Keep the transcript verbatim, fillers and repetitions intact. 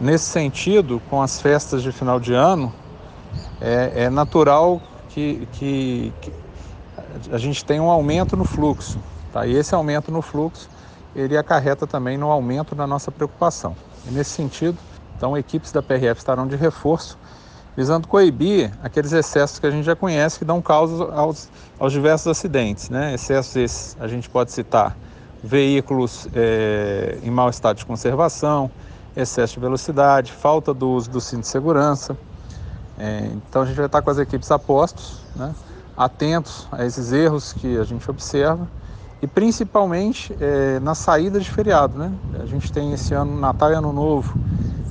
Nesse sentido, com as festas de final de ano, é, é natural que, que, que a gente tenha um aumento no fluxo, tá? E esse aumento no fluxo, ele acarreta também no aumento da nossa preocupação. E nesse sentido, então, equipes da P R F estarão de reforço, visando coibir aqueles excessos que a gente já conhece, que dão causa aos, aos diversos acidentes, né? Excessos esses, a gente pode citar veículos é, em mau estado de conservação, excesso de velocidade, falta do uso do cinto de segurança. É, então a gente vai estar com as equipes a postos, né? Atentos a esses erros que a gente observa e principalmente é, na saída de feriado, né? A gente tem esse ano Natal e Ano Novo